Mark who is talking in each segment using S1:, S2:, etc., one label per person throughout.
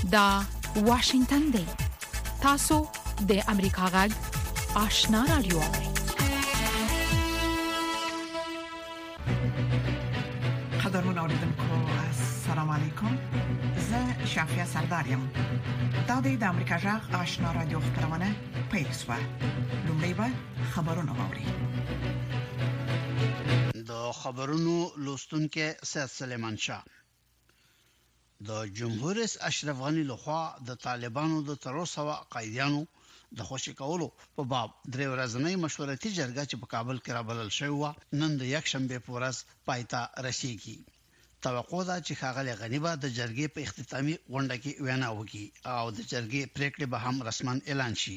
S1: دا واشنگتن دی. تاسو د امریکا غږ آشنا رادیو.
S2: قدرمن اوریدونکو السلام علیکم. زه شافیا سردارم. دا د امریکا غږ آشنا رادیو خبرونه پیښه. لومړی به خبرونه واوري.
S3: د خبرونو لوستونکو سید سلیمان شاه. د جمهور رئیس اشرف غنی لخوا د طالبانو د تروسوا قایدانو د خوشی کولو په باب درې ورځنۍ مشورتي جرګه چې په کابل کې رابلل شوی و نن د یک شنبه په ورځ پایتا رسیدي. توقع ده چې ښاغلی غنی به د جرګې په اختتامي غونډه کې وینا وکړي او د جرګې پریکړې به هم رسماً اعلان شي.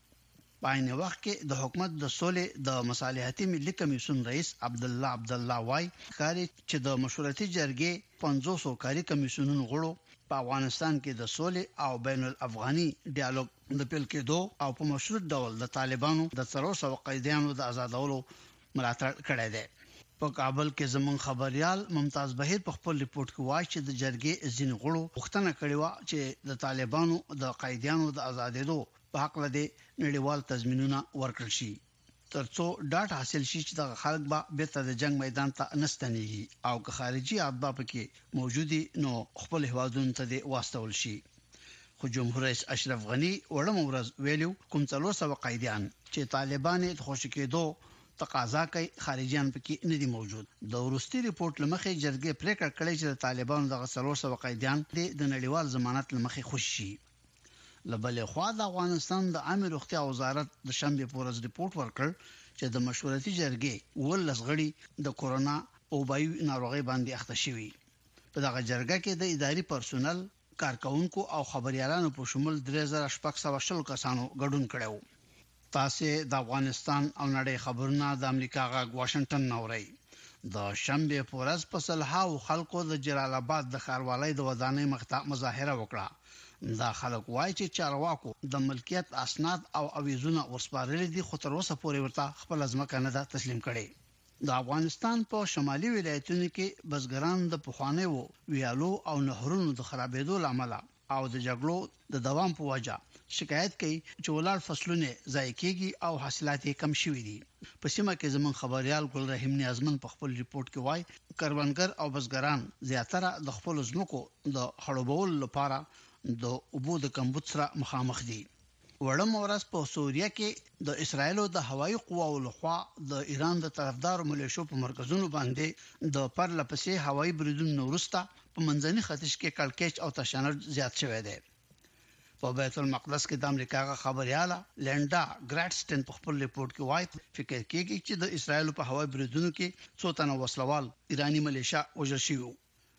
S3: په عین وخت کې د حکومت د سولې د مصالحتي ملي کمیسیون رئیس عبدالله وای کاری چې د مشورتي جرګې 500 کاری کمیسیونونو غړو په افغانستان کې د سولې او بین الافغاني ډیالوګ د پیل کېدو او په مشروط ډول د طالبانو د تروسوا قیدیانو د آزادولو ملاتړ کړی دی. په کابل کې زمون خبريال ممتاز بهیر په خپل ریپورت کې وایي چې د جرګې ځین غړو غوښتنه کړې و چې د طالبانو د قیدیانو د آزادېدو په حق لدی نړیوال تضمینونه ورکړل شي ترڅو ډاټ حاصل شي چې د خلک به بیرته د جنگ میدان ته نستنیږي او که خارجي اسباب کې موجودي نو خپل هوادون ته دی واستول شي. خو جمهور رئیس اشرف غنی وړم ورځ ویلو کوم څلور سو قیدیان چې طالبان ته خوشی کېدو تقاضا کوي خارجيان پکې نه دي موجود. د ورستي ریپورت لمخې جرګې پریکړه کړې چې طالبانو د څلور سو قیدیان د نړیوال ضمانت لمخې خوشي شي. لبلې خوا د افغانستان د عامه روغتیا وزارت د شنبه په ورځ ریپورت ورکړ چې د مشورتي جرګې ولس غړي د کورونا او بایو ناروغي باندې اخته شوي. په دغه جرګه کې د اداري پرسونل کارکونکو او خبريالانو په شمول 3600 کسانو ګډون کړو. تاسو د افغانستان او نړۍ خبرونه د امریکا غږ واشنگټن نوري. د شنبه په ورځ په صلحاو خلکو د جلال آباد د ښاروالۍ د ودانۍ مخته مظاهره وکړه. دا خلک وایي چې چارواکو د ملکیت اسناد او اویزونه وسپارل دي خو تر اوسه پورې ورته خپل ځمکه نه ده تسلیم کړي. د افغانستان په شمالي ولایتونو کې بزګران د پخوانیو ویالو او نهرونو د خرابېدو لامل او د جګړو د دوام په وجه شکایت کوي چې ولر فصلونه ضایع کیږي او حاصلات کم شوي دي. په سیمه کې زمون خبريال ګل رحیم نیازمن په خپل ریپورت کې وایي کروندګر او بزګران زیاتره د خپل ځمکو د خړوبول لپاره د اوبو د کمبود سره مخامخ دي. وړم ورځ په سوریه کې د اسرایل د هوایي قواو لخوا د ایران د طرفدار ملیشو په مرکزونو باندې د پرلپسې هوایي بریدونو وروسته په منځني ختیځ کې کلکچ او تشنج زیات شوی دی. په بیت المقدس کې د امریکا خبرياله لینډا ګراټسټن په خپل ریپورت کې وایي فکر کوي چې د اسرایل په هوایي بریدونو کې څو تنه وسلوال ایرانی ملیشیا وژل شوي.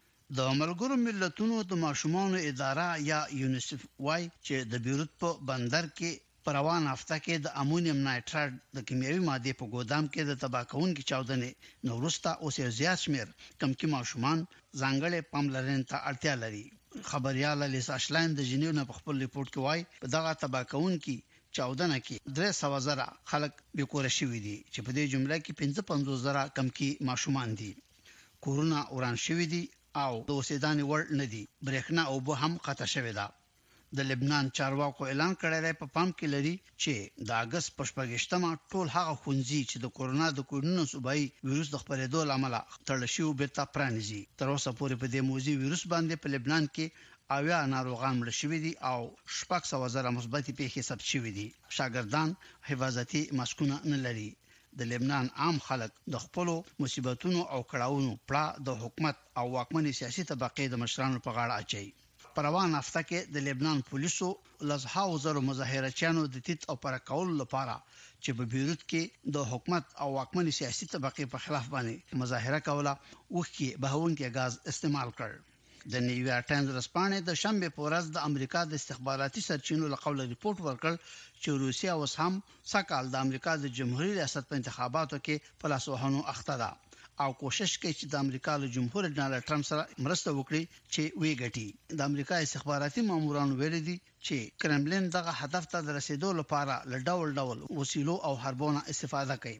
S3: د ملګرو ملتونو د ماشومانو اداره یا یونیسف وایي چې د بیروت په بندر کې پروان هفته کې د امونیم نایتریټ د کیمیاوي ماده په ګودام کې د تباکون کې چاودنې نورستا او زیات شمیر کم کې ماشومان ځانګړې پاملرنې ته اړتیا لري. خبريال لیسا شلاین د جنیو په خپل ریپورت کې وایي په دغه تباکون کې چاودنه کې 300,000 خلک بیکور شوي دي چې په دې جمله کې 55,000 کم کې ماشومان دي. کورونا اوران شوي دي او د اوسیدانې وړ نه دي. برېښنا او به هم قطع شوې ده. د لبنان چارواکو اعلان کړی دی په پام کې لري چې د اگست په 28مه ټول هغه خونځي چې د کورونا د کوډونو صوبایي وایروس د خپرېدو لامل تړل شوی بیرته پرانیزي. تر اوسه پورې په دې موضوع وایروس باندې په لبنان کې اویا ناروغان مړ شوي دي او 600,000 مثبتې پیښې ثبت شوې دي. شاګردان حفاظتي ماسکونه نه لري. د لبنان عام خلک د خپل مصیبتونو او کړهونو پړه د حکومت او واکمنې سیاسي طبقې د مشرانو په غاړه اچي. پروان هفته کې د لبنان پولیسو لزهاو زرو مظاهرچیانو د تیت او پرکول لپاره چې په بیروت کې د حکومت او واکمنې سیاسي طبقې په خلاف باندې مظاهره کوله وکي بهونکي غاز استعمال کړ. د نیویارک ټایمز رسپانې د شنبه په ورځ د امریکا د استخباراتي سرچینو له قوله ریپورت ورکړ چې روسیا اوس هم سکهال د امریکا د جمهوریت ریاست په انتخاباتو کې په لاس وهنو اخته ده او کوشش کوي چې د امریکا له جمهور رئیس ډانلډ ټرمپ سره مرسته وکړي چې وی ګټي. د امریکا استخباراتي مامورانو ویل دي چې کرملین دغه هدف ته رسیدو لپاره له ډول ډول وسیلو او حربونو استفاده کوي.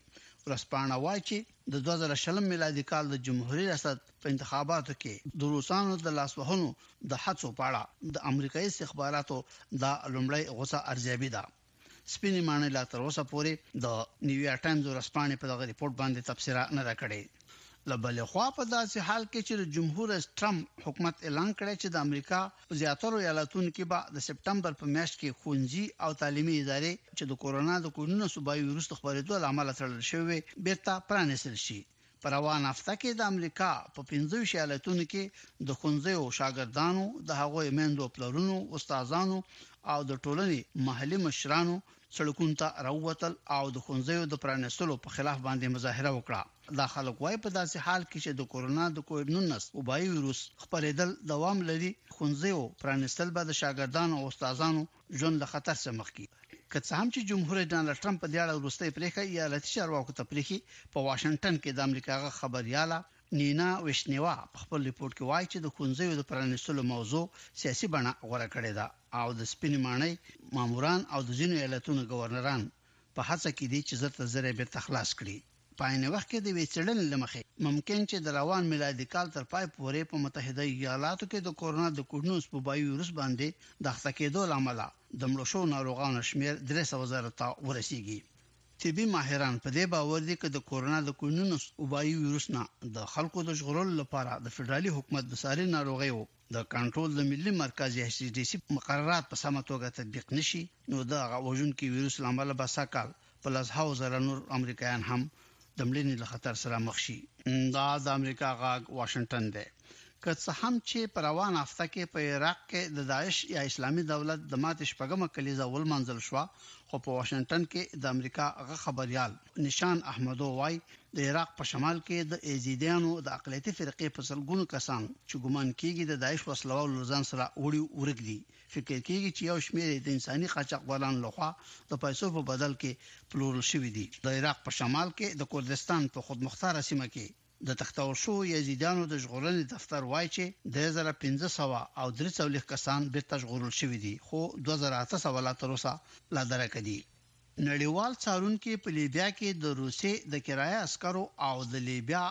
S3: ورسپانه وایي چې د 2020 میلادي کال د جمهوریت ریاست په انتخاباتو کې د روسانو د لاسوهنو د حادثو په اړه د امریکایي استخباراتو د لومړی غوسه ارزیابي ده. سپینې معنی لا تر اوسه پورې د نیویارک ټایمز ورسپانه په دغه ریپورت باندې تفسیر نه راکړي. لبل خو په داسې حال کې چې جمهور رئیس ټرمپ حکومت اعلان کړی چې د امریکا په زیاترو ایالتونو کې به د سپټمبر په میاشت کې ښوونځي او تعلیمي ادارې چې د کورونا د کوډونو صوبایي ویروس خپرېدو لامل تړل شوی بیرته پرانیستل شي. په روان هفته کې د امریکا په 15 ایالتونو کې د ښوونځیو شاګردانو د هغوی میندو پلرونو استادانو او د ټولنې محلي مشرانو سړکونو ته راووتل او د ښوونځیو د پرانیستلو په خلاف باندې مظاهره وکړه. دا خلک وايي په داسې حال کې چې د کورونا د کوډ-19 وبایي ویروس خپرېدل دوام لري، ښوونځیو پرانیستل به د شاګردانو او استادانو ژوند له خطر سره مخ کړي. که څه هم چې جمهور رئیس ډانلډ ټرمپ په دې اړه وروستۍ پریکړه ایالتي چارواکو ته پریخي، په واشنگټن کې د امریکا خبرياله نینا وشنیوا په خپل ریپورت کې وایي چې د ښوونځیو د پرانیستلو موضوع سیاسي بڼه غوړه کړې ده او د سپینې معنی ماموران او د ځینو ایالتونو گورنران په هڅه کې دي چې زړه زره به تخلاص کړي. په عین وخت کې د ویچړن لمخې ممکن چې د روان میلادي کال تر پای پورې په متحده ایالاتو کې د کورونا د کوډ-19 وبایي ویروس باندې د اخته کېدو لامل د مړو شو ناروغانو شمیر 300,000 ته ورسیږي. طبي ماهران په دې باور دي چې د کورونا د کوډ-19 وبایي ویروس نه د خلکو د ژغورلو لپاره د فدرالي حکومت د ساري ناروغیو د کنټرول د ملي مرکز CDC مقررات په سمه توګه تطبیق نشي، نو د غوژونکو ویروس لامل به ساکال په لاسهاو زره نور امریکایان هم د مړینې له خطر سره مخ شي. دا د امریکا غاګ واشنگټن دی. که څه هم چې په روان هفته کې په عراق کې د داعش یا اسلامي دولت د ماتې شپږمه کلیزه ولمنځل شو، خو په واشنگټن کې د امریکا غ خبريال نشان احمدو وای د عراق په شمال کې د ایزیدیانو د اقلیتي فرقې په سلګونو کسان چې ګومان کیږي د داعش وسلوال لزان سره وړي ورګدي، فکر کیږي چې یو شمېر د انساني قاچاقبرانو لخوا د پیسو په بدل کې پلورل شوی دي. د عراق په شمال کې د کردستان په خودمختار سیمه کې د تختور شو یزیدانو د ژغورنې دفتر وایي چې 2500 او 340 کسان بیرته ژغورل شوی دي، خو 2800 لا تر اوسه لا درکه دي. نړیوال څارونکو په لیبیا کې د روسي د کرایه عسکرو او د لیبیا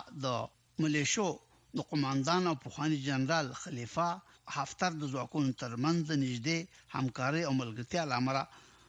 S3: د ملیشو د قوماندان او پوخانی جنرال خلیفہ حفتر د ځواکونو ترمنځ د نږدې همکاري او ملګرتیا لامل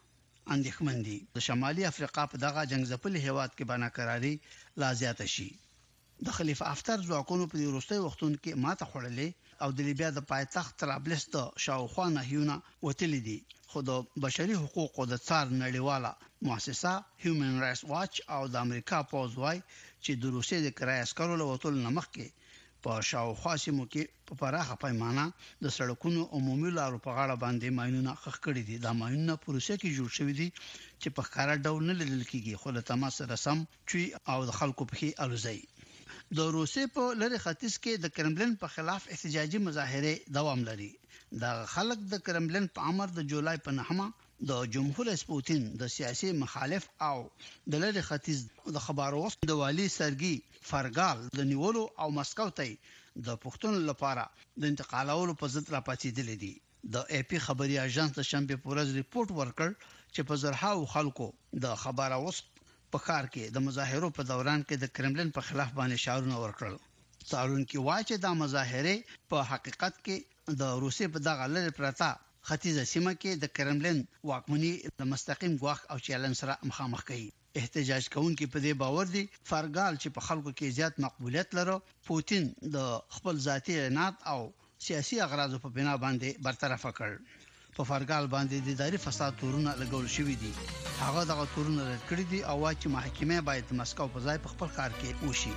S3: اندېښمن دي. د شمالي افریقا په دغه جنگ ځپلي هیواد کې بناقراري لا زیاته شي. د خلیفہ حفتر ځواکونو په وروستي وختونو کې ماته خوړلې او د لیبیا د پایتخت طرابلس د شاوخوا نهیونه وتلې دي، خو د بشري حقوقو د څار نړیواله مؤسسه هیومن رائټس واچ او د امریکا پوز وای چې د روسي د کرایه عسکرو له وټول نمخ کې په شاوخوا سیمو کې په پراخه پیمانه د سړکونو عمومي لارو په غاړه باندې ماينونه خخ کړي دي. دا ماينونه په روسي کې جوړ شوي دي چې په ښکارا ډول نه لیدل کیږي، خو له تماس سره سم چې او د خلکو په کې الوزي. د روسي په لری ختیځ کې د کرملین په خلاف احتجاجي مظاهره دوام لري. دا خلک د کرملین په امر د جولای په 9 د جمهور رئیس پوتین د سیاسي مخالف او د لری ختیځ د خبرو د والی سرګي فرګال د نیولو او مسکو ته د پښتون لپاره د انتقالولو په ضد راپاتېدل دي. د اي پی خبري اژانس د شنبه پورز ریپورت ورکړ چې په زرهاو خلکو د خبرو په کار کې د مظاهرو په دوران کې د کرملین په خلاف باندې شعارونه ورکړل. څارونکو وایي چې دا مظاهره په حقیقت کې د روسي په دغه لری پرتا ختیځه سیمه کې د کرملین واکمنۍ د مستقیم ګواښ او چیلنج سره مخامخ کوي. احتجاج کوونکي په دې باور دي فرګال چې په خلکو کې زیات مقبولیت لري، پوتین د خپل ذاتي عناد او سیاسي اغراض په بنا باندې برطرف کړ. په فرګال باندې د اداري فساد تورونه لګول شوی دي. هغه دغه تورونه رد کړی دي او وايي چې محکمه باید مسکو په ځای په خپل کار کې وشي.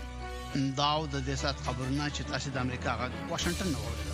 S3: داو د دې سات خبرونه چې تاسو د امریکا غږ واشنگټن نه وریدل.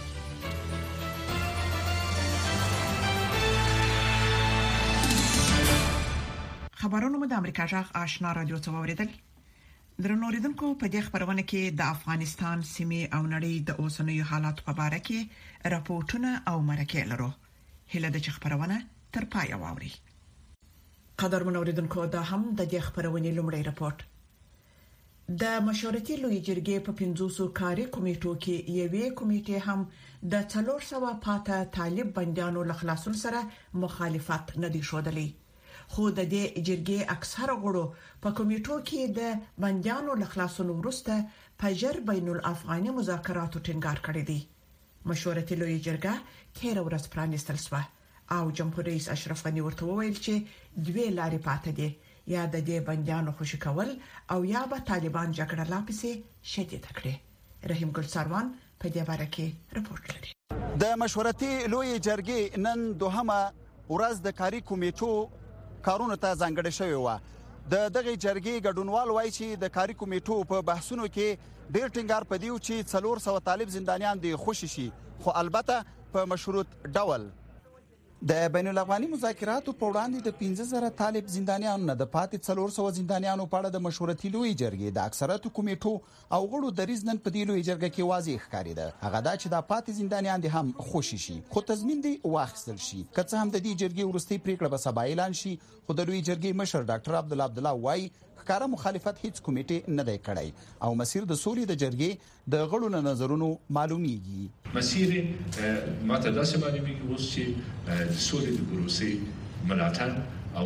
S2: خبرونه مو د امریکا غږ آشنا رادیو څخه وریدل. درنوریدونکو په دې خبرونه کې د افغانستان سیمې او نړۍ د اوسنیو حالات په اړه کې راپورټونه او مرکې لرو. هله د خبرونه تر پای واوري. قدر منوریدونکو دا هم د دې خبرونې لومړی راپورټ. د مشورتي لوی جرګې په 500 کاري کمیټو کې یوې کمیټې هم د 400 پاته طالب بندیانو له خلاصون سره مخالفت نه دی ښودلی، خو د دې جرګې اکثره غړو په کمیټو کې د بندیانو له خلاصون وروسته په جر بین الافغاني مذاکراتو ټینګار کړی دی. مشورتي لوی جرګه تیر ورځ پرانیستل شوه او جمهور رئیس اشرف غنی ورته وویل چې دوه لارې پاتې دي، یا د دې بندیانو خوشی کول او یا به طالبان جګړه لا پسې شدید کړي. رحیم ګل سروان په دې باره کې رپورټ لري.
S4: د مشورتي لوی جرګې نن دوهمه ورځ د کاري کمیټو کارونو ته ځانګړې شوې و. د دغه جرګې ګډونوال وایي چې د کاري کمیټو په بحثونو کې ډېر ټینګار پدیو چې 400 طالب زندانیان دي خوشی شي، خو البته په مشروط ډول. د بین الافغاني مذاکراتو په وړاندې د 15000 طالب زندانیانو نه د پاتې 400 زندانیانو په اړه د مشورتي لوی جرګې د اکثریت کمیټو او غړو دریځ نن په دې لوی جرګه کې واضح ښکارېده. هغه دا چې د پاتې زندانیان دي هم خوشی شي، خو تضمین دی واخیستل شي. که څه هم د دې جرګې وروستۍ پریکړه به سبا اعلان شي، خو د لوی جرګې مشر ډاکټر عبدالله وایي ښکاره مخالفت هیڅ کمیټه نه دی کړی او مسیر د سولې د جرګې د غړو له نظرونو معلومیږي.
S5: مسیر ماته داسې معلومیږي اوس چې د سولې د پروسې ملاتړ او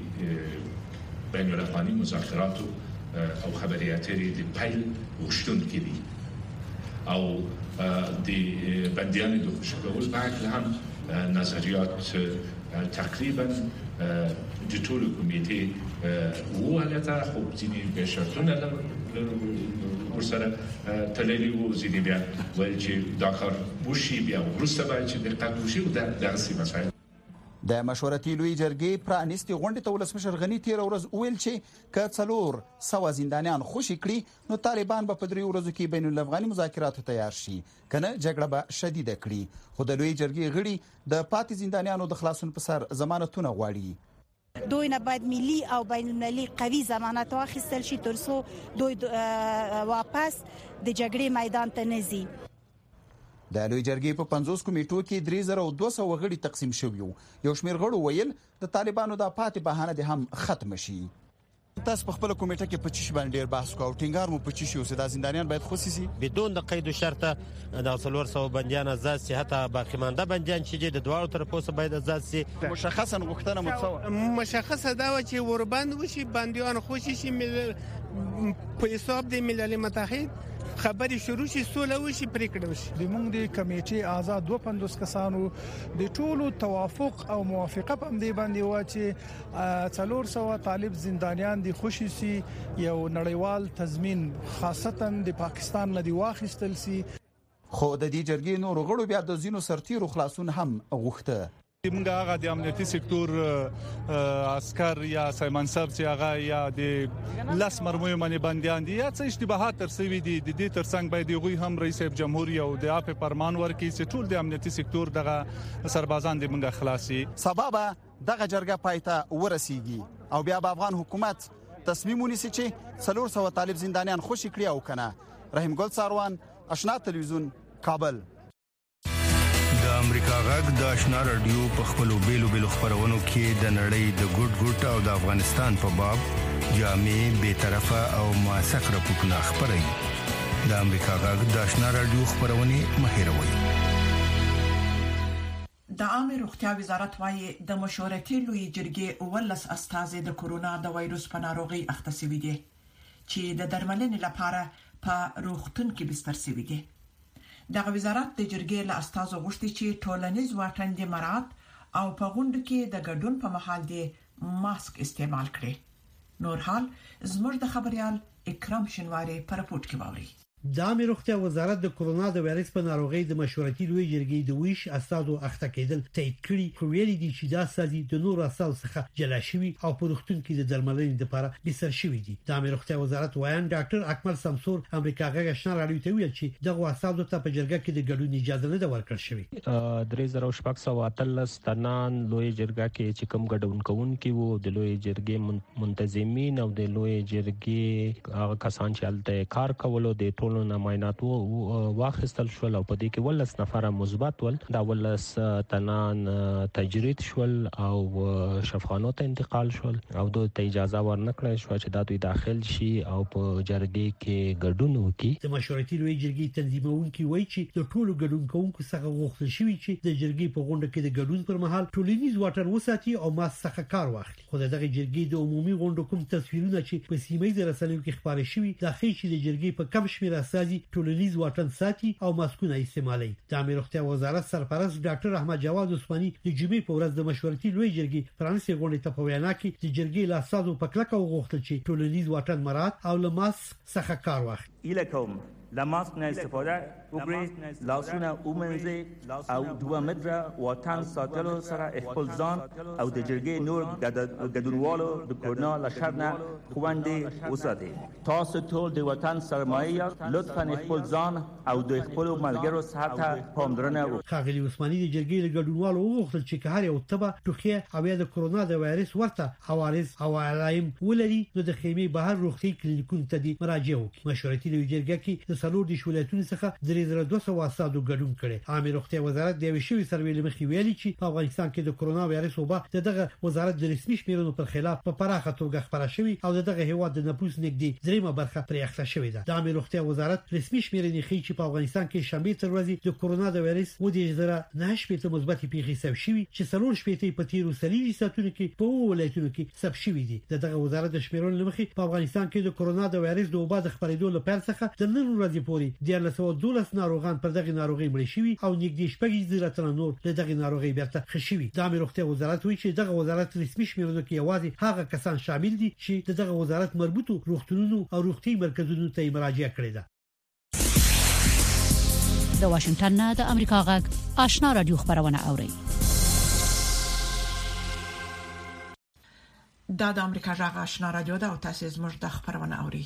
S5: د بین الافغاني مذاکراتو او خبري اترې د پیل غوښتونکي دي او د بندیانو د خوشي کول باید هم نظریات تقریبا د ټولو کمیټې وهلته خو ځینې به شرطونه ورسره تللي وو، ځینې بیا ویل چې دا کار وشي، بیا وروسته باید چې دقت وشي او دغسې مسایل.
S4: د مشورتي لوی جرګې پرانیستي غونډې ته ولسمشر غنی تیر ورځ ویل چې که 400 زندانیان خوشي کړي نو طالبان به په 3 ورځو کې بین الافغاني مذاکراتو تیار شي، کنه جګړه به شدیده کړي. خو د لوی جرګې غړي د پاتې زندانیانو د خلاصون په سر ضمانتونه غواړي.
S6: دوی نه باید ملي او بین المللي قوي ضمانت واخیستل شي ترڅو دوی واپس د جګړې میدان ته نه ځي.
S4: د لوی جرګې په 50 کمیټو کې 3200 غړي تقسیم شوي. یو شمېر غړو ویل د طالبانو د پاتې بهانه دي هم ختم شي. تاسو په خپل کمیټه کې په چی باندې ډیر بحث کوو، ټینګار مو په چی شو چې د زندانیان باید خوشي شي
S7: بدون د قید او شرط. د 400 بندیان آزاد شي، حتی باقی مانده بندیان چې د دوه طرفو څخه باید آزاد شي.
S4: مشخصا غوښتنه مو
S8: مشخصه دا و چې وربند وشي، بندیان خوشي شي، په حساب د ملل متحد خبري شروع شي، سوله وشي، پریکړه وشي.
S9: د موږ د کمیټې آزاد 250 کسانو د ټولو توافق او موافقه په دې باندې و چې 400 طالب زندانیان دي خوشي سي، یو نړیوال تضمین خاصتا د پاکستان نه دی واخیستل سي.
S4: خو د دې جرګې نور غړو بیا د زینو سرتیرو خلاصون هم غوښته.
S10: موږ هغه د امنیتي سکتور عسكر یا سیمانسر چې هغه یا د لاس مرموي باندې بنديان دي یا څه اشتباهات ترسوي دي، د دې ترڅنګ باید یوغي هم رئیس جمهوریت او د اپ فرمان ورکړي چې ټول د امنیتي سکتور دغه سربازان د موږ خلاصي.
S4: سبب دغه جرګه پایته ورسیږي او بیا به افغان حکومت تصمیم ونیسي چې 400 طالب زندانیان خوشي کړي او کنه. رحیم ګل سروان، آشنا تلویزیون، کابل.
S11: د امریکا غږ د آشنا رادیو په خپلو بیلو خبرونو کې د نړۍ د ګډ او د افغانستان په باب جامع، بی‌طرفه او موثق راپورټونه خبري. د امریکا غږ د آشنا رادیو خبرونه مهیروي.
S2: د عامه روغتیا وزارت وايي د مشورتي لوی جرګې ولس استازي د کورونا د وایروس په ناروغي اخته شوي دي چې د درملنې لپاره په روغتون کې بستر شوي دي. دغه وزارت د جرګې له استازو غوښتي چې ټولنیز واټن دې مراعات او په غونډه کې د ګډون په مهال دې ماسک استعمال کړي. نور حال زموږ د خبريال اکرام شنواری په رپورت کې ووري.
S12: د عامه روغتیا وزارت د کورونا د وایرس په ناروغي د مشورتي لوی جرګې د ویش استادو اخته کېدل تایید کړي، خو ویلي دي چې دا سازي د نور اصل څخه جلا شوی او په روغتون کې د درملنې لپاره بستر شوی دي. د عامه روغتیا وزارت وایي ډاکټر اکمل سمسور امریکا غږ آشنا رادیو ته ویل چې دغه استادو ته په جرګه کې د ګډون اجازه نه ورکړل شوې.
S7: 3613 تنان لوی جرګه کې چې کوم ګډون کوونکي وو د لوی جرګې منتظمین او د لوی جرګې هغه کسان چې الته کار کولو د ټول
S13: ټولو نه معاینات واخیستل شول او په دې کې 12 نفر مثبت ول. دا 12 تنان تجرید شول او شفاخانو ته انتقال شول او دوی ته اجازه ورنکړه شو چې دا دوی داخل شي او په جرګې کې ګډون وکړي.
S12: د مشورتي لوی جرګې تنظیمونکي وایي چې د ټولو ګډون کوونکو څخه غوښتل شوی چې د جرګې په غونډه کې د ګډون پر مهال ټولنیز واټن وساتي او ماسک څخه کار واخلي. خو دغه جرګې د عمومي غونډو کوم تصویرونه چې په سیمه رسنیو کې خبري شوي د خې چې د جرګې په کم شمیر اساسي ټولنیز واټن ساتي او ماسکونه استعمالوي. د امیر روغتیا وزارت سرپرست ډاکټر احمد جواد عثماني د جمعې په ورځ د مشورتي لوی جرګې فرانسې غونډې ته په وینا کې د جرګې لاسادو په کلکه وغوښتل چې ټولنیز واټن مراعات او له ماسک څخه کار واخلي.
S14: ایلکوم لماسک نه استفاده وکړي، لاسونه ومنځي او 2 متره واټن ساتلو سره خپل ځان او د جرګې نور ګډونوالو د کورونا له شر نه خوندي وساتي. تاسو ټول د وطن سرمایه یاست، لطفا خپل ځان او د خپل ملګرو صحت ته پاملرنه وکړئ.
S12: ښاغلي عثماني د جرګې له ګډونوالو وغوښتل چې هر یو تبه ټوخي او یا د کورونا د وایرس ورته عوارض او علائم ولري نو د خیمه بهر روغتي کلینیکونو ته مراجعه وکړي. مشورتي لوی جرګه کې د سلور د ولایتونو څخه 3200 اساسو ګډون کړي. امیر روغتیا وزارت د ویشوي سروې لمخې ویلي چې په افغانستان کې د کورونا وایرس وبا دغه وزارت د رسمي شمیرونو پر خلاف په پراخه توګه خبره شوې او دغه هیواد د نفوس نږدې 3 برخه پرې اخته شوې ده. د امیر روغتیا وزارت رسمي شمیرې ښیي چې په افغانستان کې شنبه تر ورځې د کورونا د وایرس و19 مثبت پیښې ثبت شوې چې څلور شپېته په تیرو سلیږي ساتونکو کې په ولایتونو کې ثبت شوې دي. دغه وزارت د شمیرونو لمخې په افغانستان کې د کورونا د وایرس د وبا د خپرېدو لپاره څخه د نن ورځې پورې 12 ناروغان پر دغه ناروغي مړ شوي او نږدې 6 تن نور له دغه ناروغي بیرته خښوي. د امیر روغتیا وزارت وایي چې دغه وزارت رسمي شمیرونو کې یوازې هغه کسان شامل دي چې دغه وزارت مربوطو روغتونونو او روغتي مرکزونو ته مراجعه کړې ده.
S15: د واشنگټن نه د امریکا غږ آشنا رادیو خبرونه اوري.
S2: دا د امریکا غږ آشنا رادیو ده او تاسو زموږ د خبرونه اوري.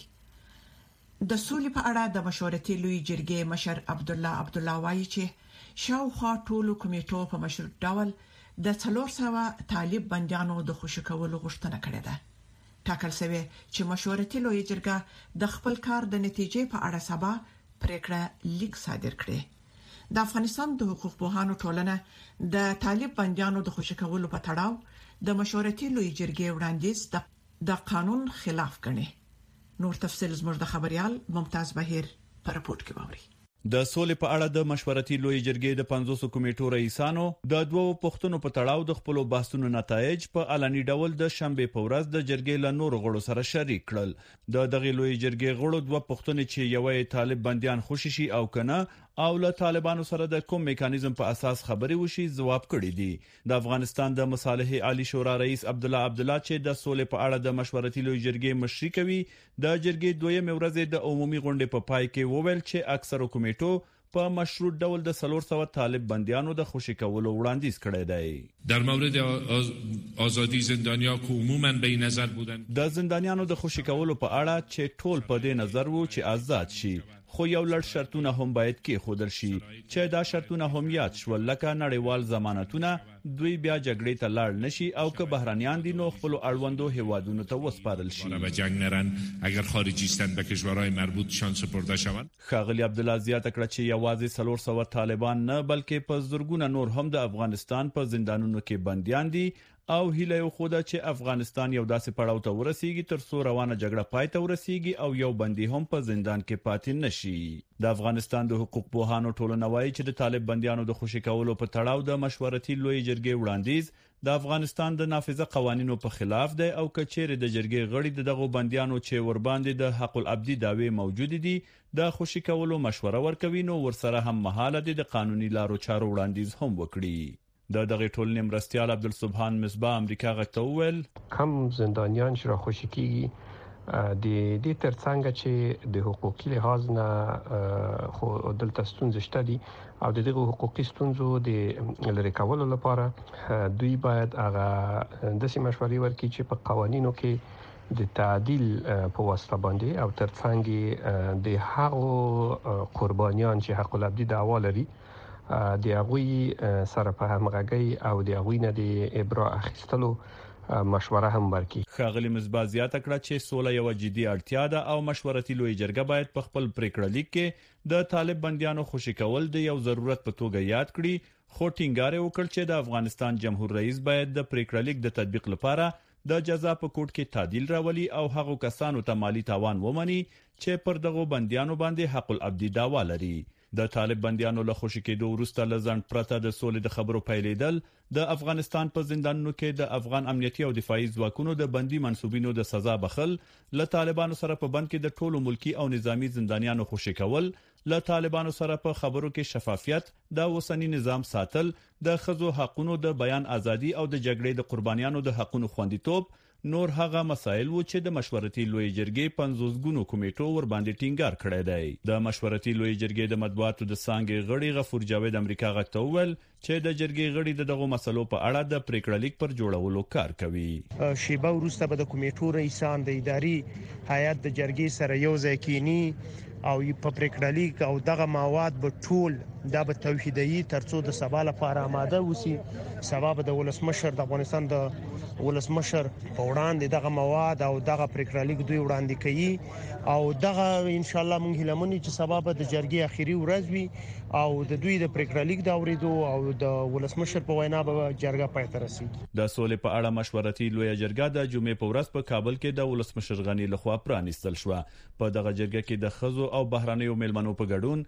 S2: د سولې په اړه د مشورتي لوی جرګې مشر عبد الله وایي چې شاوخوا ټولو کمیټو په مشروط ډول د 400 طالب بنديانو د خوشی کولو غوښتنه کړې ده. ټاکل شوی چې مشورتي لوی جرګه د خپل کار د نتیجې په اړه سبا پریکړه لیک صادر کړي. د افغانستان د حقوق پوهانو ټولنه د طالب بنديانو د خوشی کولو په تړاو د مشورتي لوی جرګې وړاندیز د قانون خلاف ګڼي. نور تفصیل زموږ د خبريال ممتاز بهیر پر رپورت کې باوري.
S16: د سولې په اړه د مشورتي لوی جرګې د 500 کمیټو رئیسانو د دوو پښتنو په تړاو د خپل بحثونو نتایج په علني ډول د شنبه په ورځ د جرګې له نور غړو سره شریک کړل. د دغه لوی جرګې غړو دوه پښتنې چې یوې طالب بنديان خوشي او کنه او له طالبانو سره د کوم میکانیزم په اساس خبري وشي جواب کړی دی. د افغانستان د مصالح عالی شورا رئیس عبد الله چې د سولې په اړه د مشورتي لوی جرګې مشري کوي د جرګې دویم ورځ د عمومي غونډې په پای کې وویل چې اکثره کمیټو په مشروط ډول د 400 طالب بنديانو د خوشی کولو وړاندیز کړی دی.
S5: در مورد آزادی زندانیا که عموما به نظر بودن
S16: د زندانیانو د خوشی کولو په اړه چې ټول په دې نظر وو چې آزاد شي، خو یو لړ شرطونه هم باید کې خودل شي چې دا شرطونه هم یاد شول لکه نړیوال ضمانتونه، دوی بیا جګړې ته لاړ نشي او که بهرانيان دي نو خپل اړوندو هیوادونو ته وسپارل شي
S5: و جنگ نرن اگر خارجی هستند به کشورهای مربوط شان سپرده شوند.
S16: ښاغلي عبد الله زیاته کړه چې یوازې 400 طالبان نه بلکې په زرګونه نور هم د افغانستان په زندانونو کې بنديان دي او هیله یو خوده چې افغانستان یو داسې پړاو ته ورسیږي تر څو روانه جګړه پای ته ورسیږي او یو بندي هم په زندان کې پاتې نشي. د افغانستان د حقوق پوهانو ټولنه وایي چې د طالب بنديانو د خوشی کولو په تړاو د مشورتي لوی جرګې وړاندیز د افغانستان د نافذه قوانینو په خلاف دی او کچېره د جرګې غړي دغه بنديانو چې ور باندې د حق العبدي داوی موجود دي د خوشی کولو مشوره ورکوي نو ورسره هم مهاله د قانوني لارو چارو وړاندیز هم وکړي. د دغه ټولنې مرستيال عبدالسبحان مصباح امریکا غږ وویل
S17: کم زندانیان چې را خوشی کیږي د دې ترڅنګ چې د حقوقي لحاظ نه خو دلته ستونزې شته دي او د دغه حقوقي ستونزو د لری کولو لپاره دوی باید هغه د سیمه مشورې ورکړي چې په قوانینو کې د تعدیل په واسطه باندې او ترڅنګ د هغو قربانیان چې حق العبدي دعوا لري د هغوی سره په همغږي او د هغوی نه د ابراء اخیستلو مشوره هم ورکړي.
S16: ښاغلي مصباح زیاته کړه چې سوله یو جدي اړتیا ده او مشورتي لوی جرګه باید په خپل پریکړه لیک کې د طالب بندیانو خوشي کول د یو ضرورت په توګه یاد کړي، خو ټینګار وکړ چې د افغانستان جمهور رئیس باید د پریکړه لیک د تطبیق لپاره د جزا په کوټ کې تعدیل راولي او هغو کسانو ته مالی تاوان ومني چې پر دغو بندیانو باندې حق العبدي دعوا لري. د طالب بندیانو له خوشي کېدو وروسته لزند پرته د سولې د خبرو پیلېدل د افغانستان په زندانونو کې د افغان امنیتي او دفاعي ځواکونو د بندي منسوبینو د سزا بخل، له طالبانو سره په بند کې د ټولو ملکی او نظامی زندانیانو خوشي کول، له طالبانو سره په خبرو کې شفافیت، د اوسنی نظام ساتل، د ښځو حقوقو د بیان ازادي او د جګړې د قربانیانو د حقوقو خوندیتوب نور هغه مسایل و چې د مشورتي لوی جرګې 50 ګونو کمیټو ور باندې ټینګار کړی دی. د مشورتي لوی جرګې د مطبوعاتو د څنګه غړي غفور جاوید امریکا غږ ته وویل چې د جرګې غړي دغه مسلو په اړه د پریکړه لیک پر جوړولو کار کوي.
S18: شیبه وروسته به د کمیټو رئیسان د اداري هیئت د جرګې سره یو ځای کینی او په پریکړه لیک او دغه مواد به ټول د توحیدي ترڅو د سبا لپاره آماده وسی. سبا به د ولسمشر د افغانستان د ولسمشر په وړاندې دغه مواد او دغه پریکړه لیک دوی وړاندې کوي او دغه ان شاء الله مونږ هیلمنې چې سبا به د جرګې اخیری ورځ وي او د دوی د پریکړه لیک دا اوریدو او د ولسمشر په وینا به جرګه پای ته رسیږي.
S16: د سولې په اړه مشورتي لوی جرګه د جمعې په ورځ په کابل کې د ولسمشر غنی لخوا پرانیستل شو. په دغه جرګه کې د خزو او بهرانيو ملمنو په ګډون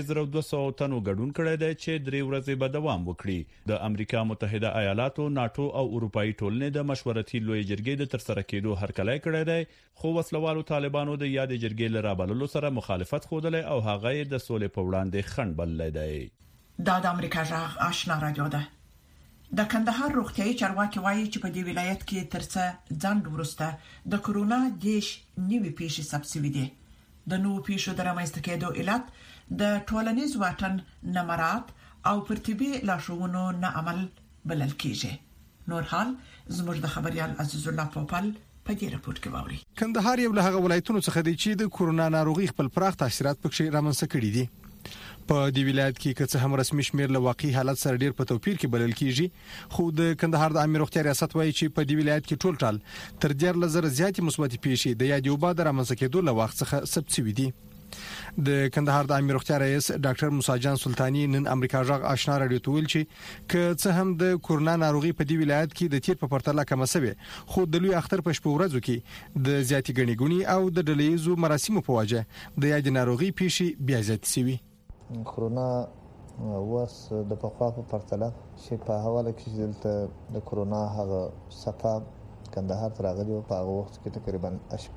S16: 3200 تنو ګډون کړی دی چې 3 ورځې به دوام وکړي. د امریکا متحده ایالاتو، ناتو او اروپאי ټولنې د مشورتي لوی جرګې د ترسره کېدو هرکلی کړی دی، خو وسلوالو طالبانو د یاد جرګې لپاره بللو سره مخالفت خوده او هغه د سولې په وړاندې خنډ بللی دی.
S2: د امریکا جغ آشنا رادیو ده. د کندهار روغتيایي چارواکي وایي چې په دې ولایت کې ترڅه ځند ورسته د کورونا دیش نیوي پیښې ثبت شوې دي. د نوو پیښو د رامنځته کېدو علت د ټولنیز واټن نه مراعات او پر طبي لارښوونو نه عمل بلل کېږي. نور حال زموږ د خبريال عزیز الله پوپل په دې راپور کې ووري.
S19: کندهار یو له هغه ولایتونو څخه دی چې د کورونا ناروغي خپل پراخ تاثیرات پکې رامنځته کړي دي. په دې ولایت کې که څه هم رسمي شمیر له واقعي حالت سره ډیر په توپیر کې بلل کیږي، خو د کندهار د عامه روغتیا ریاست وایي چې په دې ولایت کې ټول تر 10,000 زیاتې مثبت پیښې د یاد یو بعد رامنځته کېدو له وخت څخه ثبت شوې دي. د کندهار د عامه روغتیا رئیس ډاکټر موسی جان سلطانی نن امریکا جغ آشنا رادیو ته ویل چې که څه هم د کورونا ناروغي په دې ولایت کې د تیر په پرتله کم شوه، خو د لوی اختر په شپه ورځو کې د زیاتې غنیګونی او د ډلېزو مراسمو په وجه د یاد ناروغي پیښې بیا زیاتې شوي.
S20: کورونا ورس د پخوا په پرتله چې په حواله کې دلته د کورونا هغه صفه کندهار ته راغلی او په هغه وخت کې تقریبا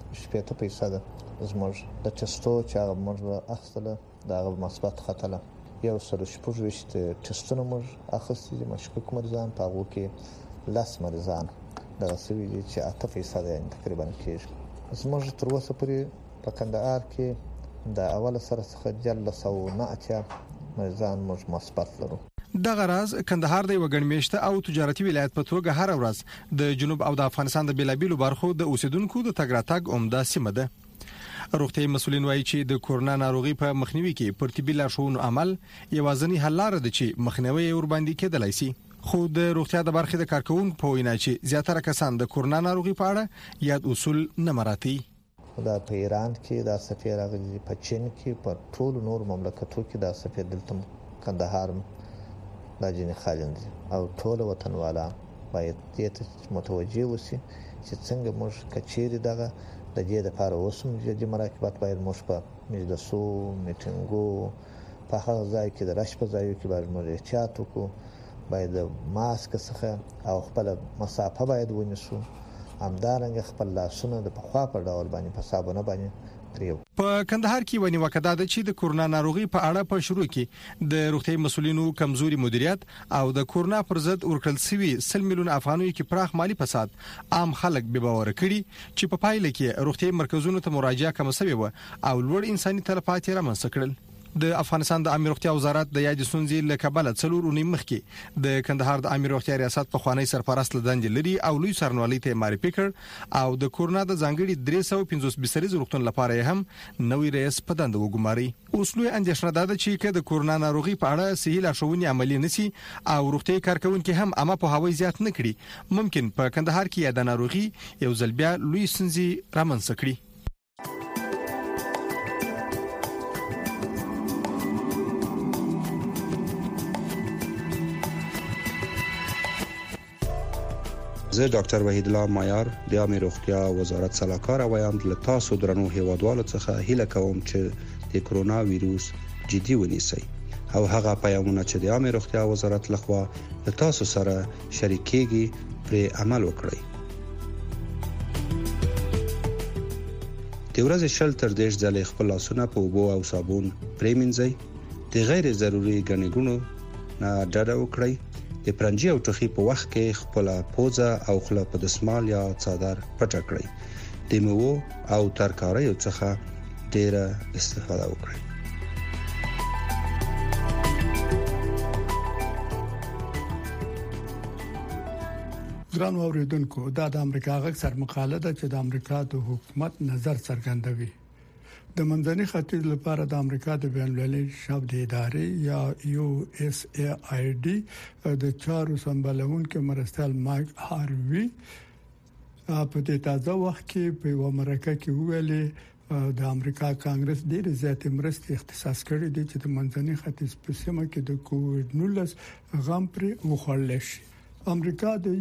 S20: 80% زموږ د ټیسټو چې هغه موږ اخیستله دا مثبت خطله یو سره شپږ ټیسټونه موږ اخیستي دي. مشکوک مریضان په هغه کې 10 مریضان د سوي دي چې 8% تقریبا کېږي. زموږ تر اوسه پورې په کندهار کې د اول سره څخه جل سو نه اچا مریضان موږ مثبت لرو.
S19: دغه راز کندهار د وګړمېشته او تجارتي ولایت په توګه هر ورځ د جنوب او د افغانستان د بیلابیلو برخو د اوسیدونکو د تګ راتګ عمده سیمه ده. روغتي مسولین وایي چې د کورونا ناروغي په مخنیوي کې پر طبي لارښوونو عمل یوازینی حل لاره ده چې مخنیوي ور باندې کېدلای شي. خو د روغتیا د برخې د کارکونکو په وینا چې زیاتره کسان د کورونا ناروغي په اړه یاد اصول نه مراعاتي.
S20: دا په ایران کې دا سفیر راغلي، په چین کې، په ټول نور مملکتونو کې دا سفیر دلته کندهار دا جنې خالند او ټول وطنوالا باید دې متوجه وسی چې څنګه موږ کچېری دغه د دې لپاره اوسم چې مراقبت باید موږ په مجلسو میټینګو په هغه ځای کې د رش په ځای کې باید موږ احتیاط وکړو، باید ماسک څخه او خپل مسافه باید ونیسو، همدارنګه خپل لاسونه د پخوا په ډول باندې په صابونه باندې تریو.
S19: په کندهار کې ونی وکړه د چې د کورونا ناروغي په اړه په شروع کې د روغتي مسولینو کمزوري مدیریت او د کورونا پر ضد ورکړل سوي 100 میلیون افغانۍ کې پراخ مالی فساد عام خلک به باور کړي چې په پایله کې روغتي مرکزونو ته مراجعه کم شوی و او لوړ انساني تلفات رامنځته کړل. د افغانستان د امیر روغتیا وزارت د یاد سنځي له کابل څلور اونۍ مخکې د کندهار د امیر روغتیا ریاست په خوانی سرپرست لدان لري او لوی سرنوالي ته معرفي کړ او د کورونا د ځانګړي 350 بسترې روغتون لپاره هم نوې رئیس په دند وګماري. اوس لوی اندېښنه ده چې د کورونا ناروغي په اړه صحیح لارښوونې عملي نشي او روغتي کارکونکو هم عامه په هوای زیات نه کړي، ممکن په کندهار کې د ناروغي یو ځل بیا لوی سنځي رامنځته کړي.
S21: زه ډاکټر وحید الله مایار د عامه روغتیا وزارت سلاکار وایم له تاسو درنو هیوادوالو څخه هیله کوم چې د کرونا وایروس جدي ونیسئ او هغه پیغامونه چې د عامه روغتیا وزارت لخوا له تاسو سره شریکيږي پر عمل وکړئ. د ورځې شل تر 10 ځله خپل لاسونه په اوبو او صابون پریمنځئ. د غیر ضروري غنیګونو نه ډډه وکړئ. د پرنجي او ټوخي په وخت کې خپل پوزه او خله په دسمال یا څادر پټ کړئ. د میوو او ترکاریو څخه ډیره استفاده وکړئ.
S22: ګران اوریدونکو، دا د امریکا غږ سر مقاله ده چې د امریکا د حکومت نظر څرګندوي. د منځني ختیځ لپاره د امریکا د بین المللي شبکې ادارې یا USAID د چارو سمبالونکو مرستیال مایک هاروی په دې تازه وخت کې په امریکا کې ویلي د امریکا کانګرس ډېر زیات مرستې اختصاص کړې دي چې د منځني ختیځ په سیمه کې د کووډ-19 غم پر وخړل شي. امریکا د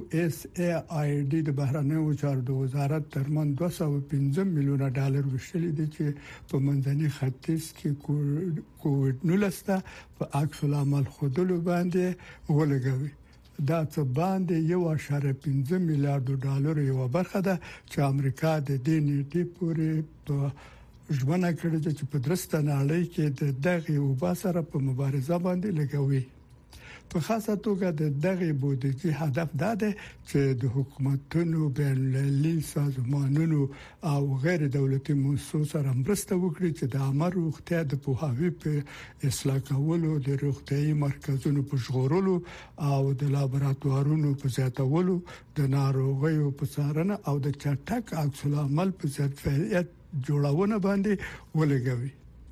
S22: USAID د بهرنیو چارو د وزارت ترمن 215 میلیونه ډالر وشلي دي چې په منځني ختیځ کې کووډ-19 په عکس العمل خودلو باندې ولګوي. دا څه باندې 1.15 میلیارډ ډالر یو برخه ده چې امریکا د دې نیټې پورې په ژمنه کړې چې په درسته نړۍ کې د دغه وباسره په مبارزه باندې لګوي. په خاصه توګه د دغه بودیجې هدف دا دی چې د حکومتونو بین المللي سازمانونو او غیر دولتي مؤسسو سره مرسته وکړي چې د عامه روغتیا د پوهاوي په اصلاح کولو، د روغتيایي مرکزونو په ژغورلو او د لابراتوارونو په زیاتولو، د ناروغیو په څارنه او د چټک عکس العمل په ظرفیت جوړونه باندې ولګوي.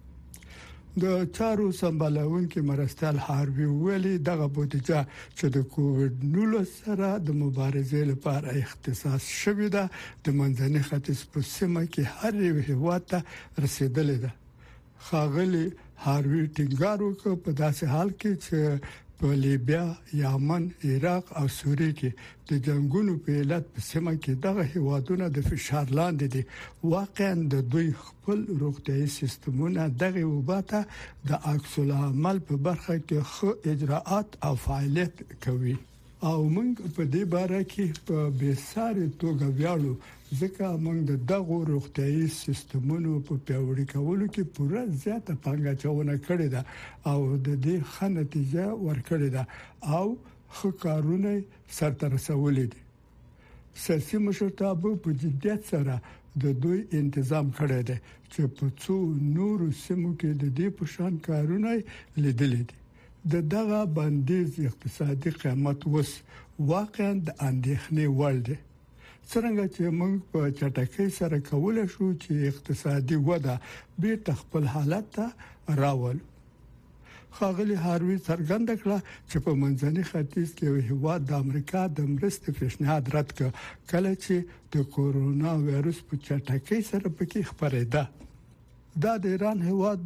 S22: د چارو سمبالونکو مرستیال هاروی ویلي دغه بودیجه چې د کووډ-19 سره د مبارزې لپاره اختصاص شوې ده د منځني ختیځ په سیمه کې هر یو هیواد ته رسیدلې ده. ښاغلي هاروی ټینګار وکړ په داسې حال کې چې په لیبیا، یمن، عراق او سوریه کې د جنگونو په علت په سیمه کې دغه هیوادونه د فشار لاندې دي. واقعا د دوی خپل روغتيایي سیستمونه دغه وباته د عکس العمل په برخه کې ښه اجراءات او فعالیت کوي او موږ په دې باره کې په بېساري توګه ویاړو ځکه موږ دغه روغتيایي سیستمونو په پیاوړي کولو کې پوره زیاته پانګه چونه کړې ده او د دې ښه نتیجه ورکړې ده او ښه کارونه سرته رسولې دي. سیاسي مشرتابه په جديت سره د دوی تنظیم کړی دی چې په څو نورو سیمو کې د دې په شان کارونه لیدلې دي. دغه بندیز اقتصادي قیمت وس واقعا د اندېښنې وړ دی. څنګه چې موږ په چټکۍ سره کولای شو چې اقتصادي وده به خپل حالت ته راول. ښاغلي هاروی څرګنده کړه چې په منځني ختیځ کې هیواد د امریکا د مرستې پیشنهاد رد کړ کله چې د کورونا وایروس په چټکۍ سره پکې خبرېده. دا د ایران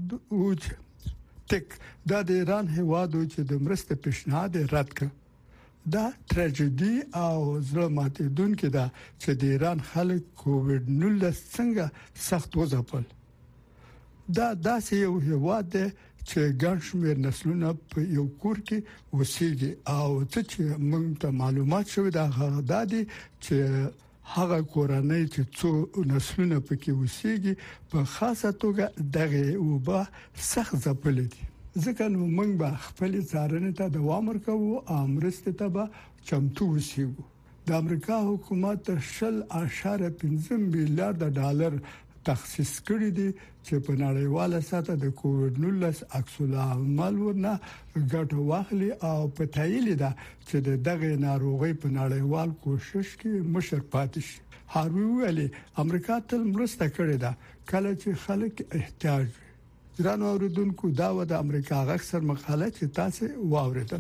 S22: هیواد چې د مرستې پیشنهاد رد کړ. دا تراژیدي او زړه ماتیدونکې ده چې د ایران خلک کووډ-19 څنګه سخت وځپل. دا داسې یو هیواد دی چې ګڼ شمېر نسلونه په یو کور کې اوسېږي او چې موږ ته معلومات شوي دا هغه دي چې هغه کورنۍ چې څو نسلونه پکې اوسېږي په خاصه توګه دغه وبا سخت ځپلې دي. ځکه نو موږ به خپل څارنې ته دوام ورکوو او مرستې ته به چمتو اوسېږو. د امریکا حکومت 10.5 میلیارډ ډالر تخصیص کړی دی چې په نړیواله سطح د کووډ-19 عکس العمل ورنه ګټه واخلي او په تایید ده چې دغه ناروغي په نړیوال کوشش کې مشر پاتې شي. هاروی ویلي امریکا تل مرسته کړې ده کله چې خلک احتیاج وي. ځان اوریدونکو دا و د امریکا غږ سر مقاله چې تاسو واوریدل.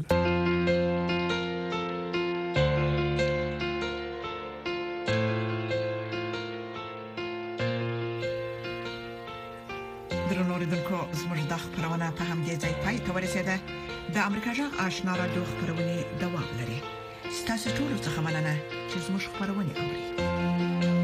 S2: درنوریدونکو زموږ د خبرونه په هم دي ځای پای ته ورسېده. د امریکا جغ آشنا رادیو خبرونه دوام لري. ستاسو ټول څه مننه چې زموږ خبرونه اوري.